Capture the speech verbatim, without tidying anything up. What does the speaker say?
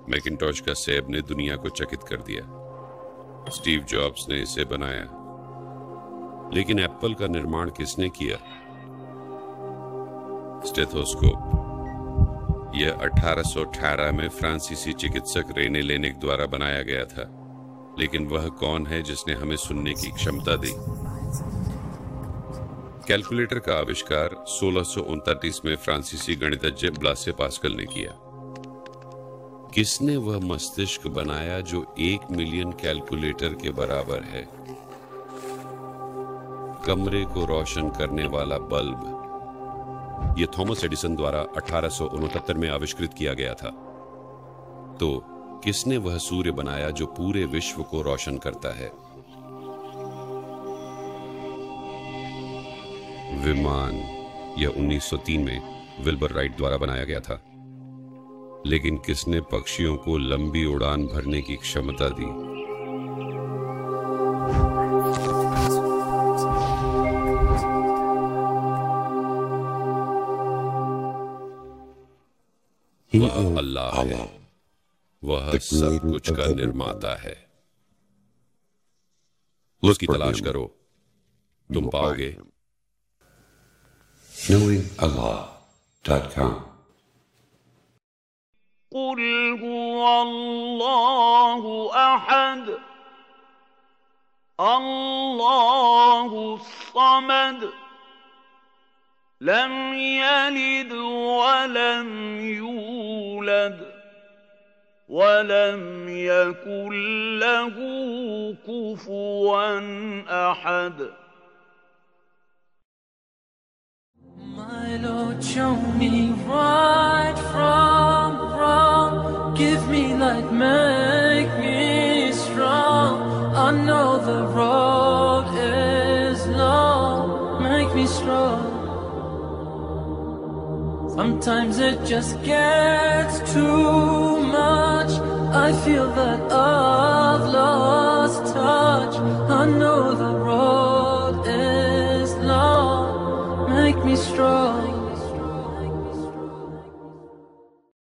Macintosh का सेब ने दुनिया को चकित कर दिया। स्टीव जॉब्स ने इसे बनाया, लेकिन एप्पल का निर्माण किसने किया? स्टेथोस्कोप। यह अठारह सौ अठारह में फ्रांसीसी चिकित्सक रेने लेनिक द्वारा बनाया गया था, लेकिन वह कौन है जिसने हमें सुनने की क्षमता दी? कैलकुलेटर का आविष्कार सोलह सौ उनतालीस में फ्रांसीसी गणितज्ञ ब्लासे पास्कल ने किया। किसने वह मस्तिष्क बनाया जो एक मिलियन कैलकुलेटर के बराबर है? कमरे को रोशन करने वाला बल्ब। यह थॉमस एडिसन द्वारा अठारह सौ उनहत्तर में आविष्कृत किया गया था। तो किसने वह सूर्य बनाया जो पूरे विश्व को रोशन करता है? विमान। यह उन्नीस सौ तीन में विल्बर राइट द्वारा बनाया गया था, लेकिन किसने पक्षियों को लंबी उड़ान भरने की क्षमता दी? वह अल्लाह है। वह सब कुछ का निर्माता है। उसकी तलाश करो, तुम पाओगे। knowing allah dot com قل هو الله أحد الله الصمد لم يلد ولم يولد ولم يكن له كفوا أحد. My Lord, show me right from wrong. Give me light, make me strong. I know the road is long. Make me strong. Sometimes it just gets too much. I feel that I've lost touch. I know the road is long. Make me strong.